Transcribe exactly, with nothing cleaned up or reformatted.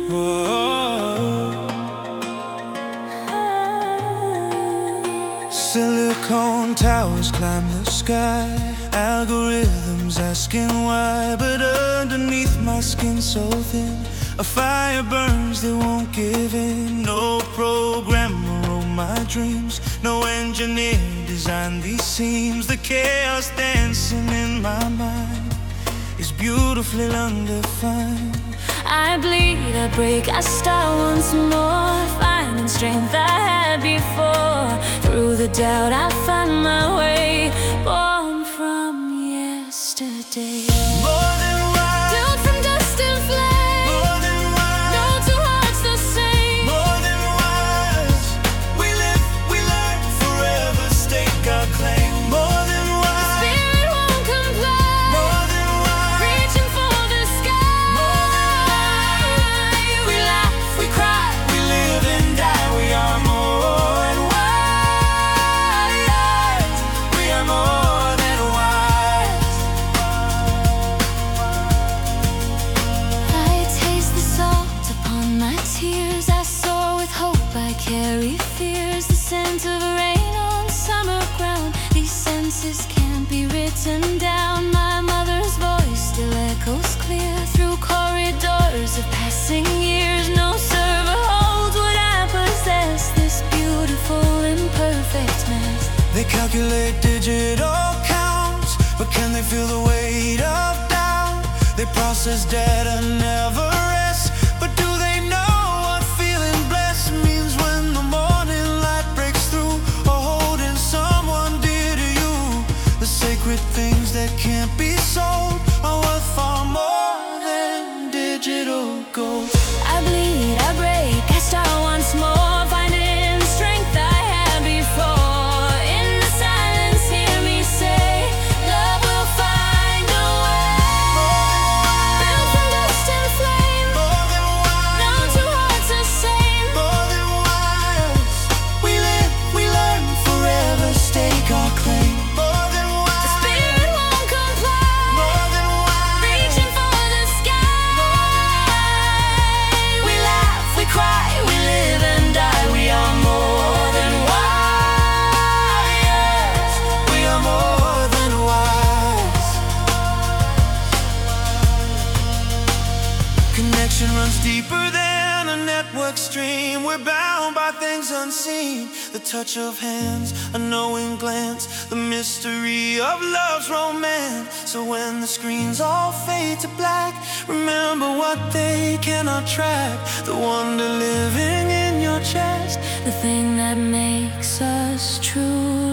Whoa. Silicone towers climb the sky, algorithms asking why, but underneath my skin so thin, a fire burns that won't give in. No programmer wrote my dreams, no engineer designed these seams. The chaos dancing in my mind is beautifully undefined. I bleed, I break, I start once more, finding strength I had before. Through the doubt I find my way, born from yesterday. More than wise, built from dust and flame. more than wise, No two hearts the same. more than wise. We live, we learn, forever stake our claim. More than wise, Spirit won't comply, more than wise, reaching for the sky. We laugh, we cry, we live and die. We are more than wise. We are more than wise. I taste the salt upon my tears. I soar with hope, I carry fears. The scent of rain on summer ground. These senses can't be written down. My mother's voice still echoes clear through corridors of passing years. No server holds what I possess, this beautiful imperfect mess. They calculate digital counts, but can they feel the weight of doubt? They process data, never rest, but do they know what feeling blessed means when the morning light breaks through, or holding someone dear to you? The sacred things that can't be sold are worth far more than digital gold. I bleed, I break, I start once more, finding strength I had before. In the silence, hear me say, love will find a way. Built from dust and flame, More than no wise, two hearts the same. more than wise. We live, we learn, forever stake our claim. More than wise, Spirit won't comply, more than wise. reaching for the sky. We laugh, we cry, we live and die. We are more than wise. We are more than wise. Connection runs deeper than a network stream. We're bound by things unseen, the touch of hands, a knowing glance, the mystery of love's romance. So when the screens all fade to black, remember what they cannot track, the wonder living in your chest. The thing that makes us true.